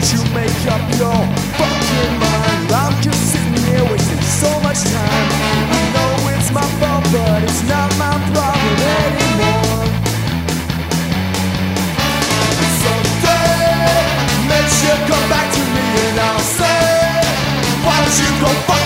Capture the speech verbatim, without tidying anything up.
you make up your fucking mind? I'm just sitting here wasting so much time. I know it's my fault, but it's not my problem anymore. Someday, make sure come back to me and I'll say, why don't you go fuck